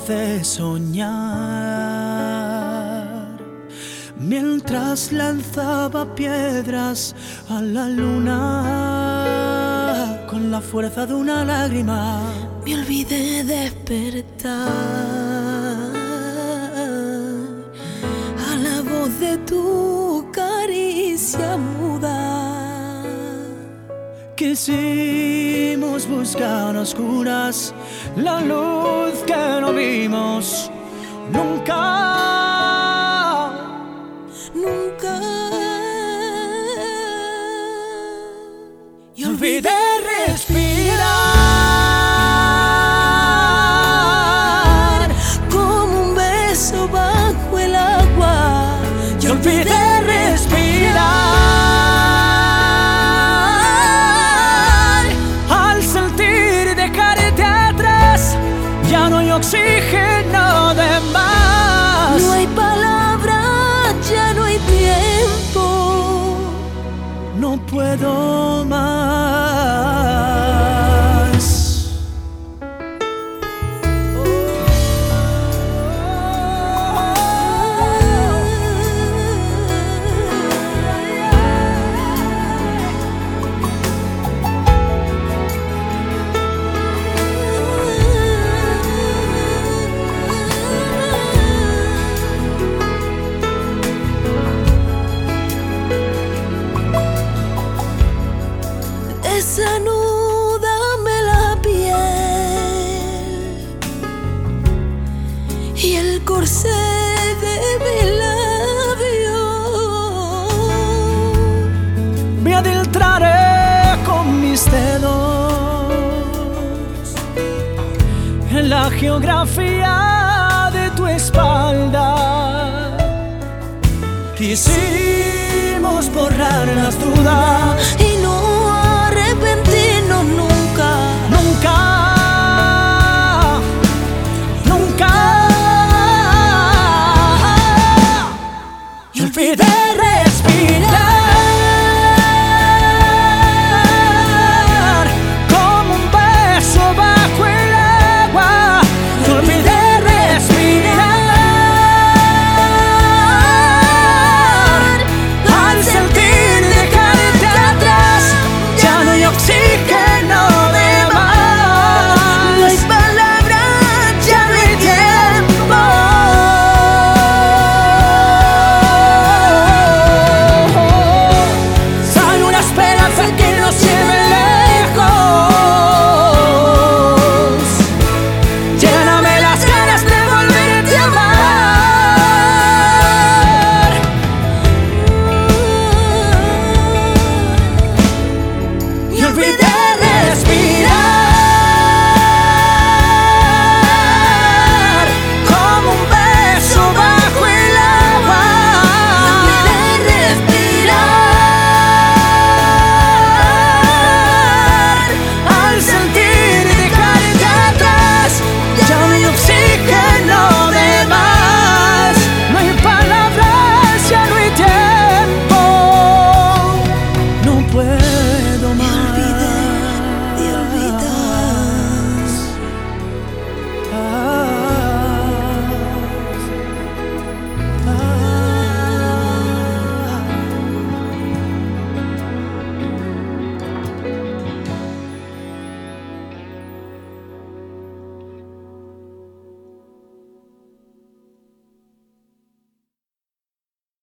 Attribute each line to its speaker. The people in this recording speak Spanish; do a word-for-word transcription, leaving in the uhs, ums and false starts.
Speaker 1: hace soñar mientras lanzaba piedras a la luna con la fuerza de una lágrima.
Speaker 2: Me olvidé despertar a la voz de tu caricia muda.
Speaker 1: Quisimos buscar a oscuras la luz que no vimos nunca,
Speaker 2: nunca.
Speaker 1: Y olvidé respirar
Speaker 2: como un beso bajo el agua.
Speaker 1: Y olvidé respirar oxígeno de más.
Speaker 2: No hay palabras, ya no hay tiempo.
Speaker 1: No puedo más.
Speaker 2: Desanúdame la piel y el corsé de mi labio.
Speaker 1: Me adentraré con mis dedos en la geografía de tu espalda. Quisimos borrar las dudas
Speaker 2: y